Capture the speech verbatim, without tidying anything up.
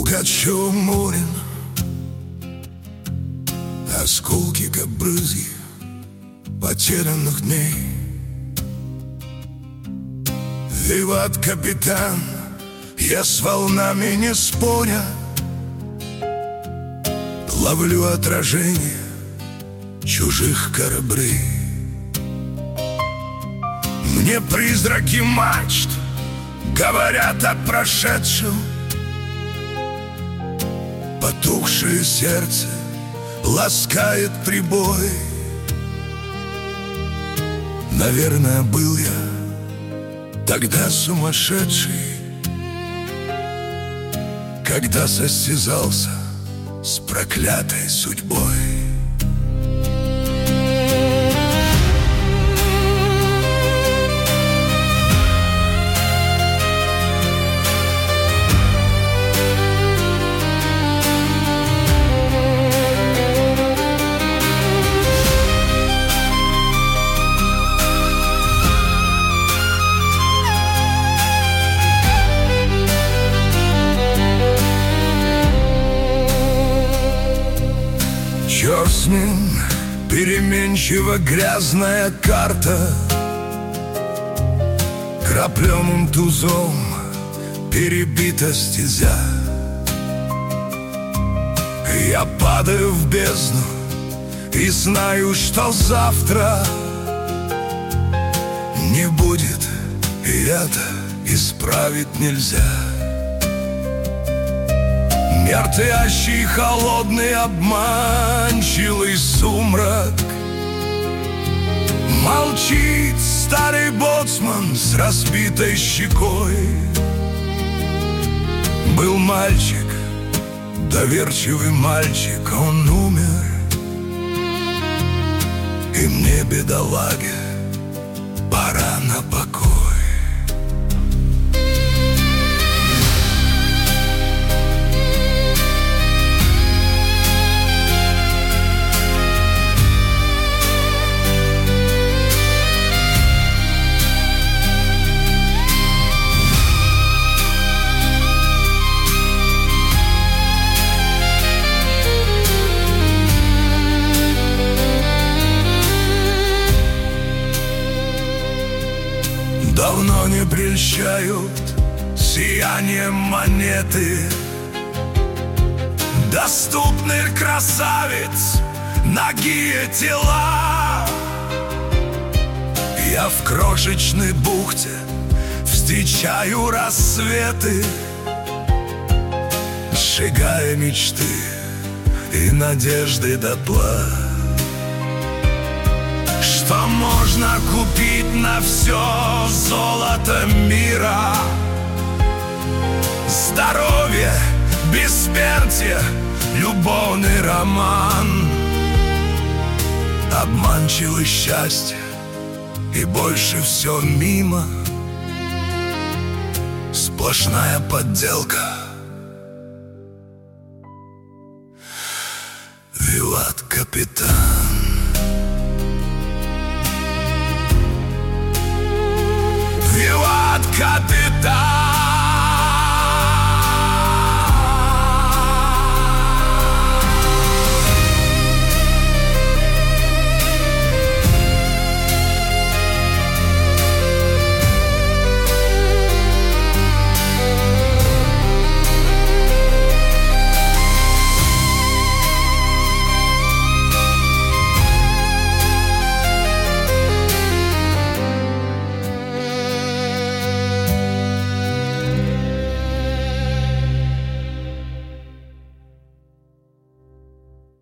Пугачев-Мурин, осколки, как брызги потерянных дней. Виват, капитан, я с волнами не споря ловлю отражение чужих кораблей. Мне призраки мачт говорят о прошедшем, потухшее сердце ласкает прибой. Наверное, был я тогда сумасшедший, когда состязался с проклятой судьбой. Черт с ним, переменчива грязная карта, крапленым тузом перебита стезя. Я падаю в бездну и знаю, что завтра не будет, и это исправить нельзя. Мертвящий, холодный, обманчивый сумрак. Молчит старый боцман с разбитой щекой. Был мальчик, доверчивый мальчик, он умер. И мне, бедолаге, пора на покой. Давно не прельщают сиянием монеты доступных красавиц нагие тела. Я в крошечной бухте встречаю рассветы, сжигая мечты и надежды дотла. Что можно купить на все золото мира? Здоровье, бессмертие, любовный роман, обманчивое счастье, и больше все мимо. Сплошная подделка. Виват, капитан. Виват, капитан.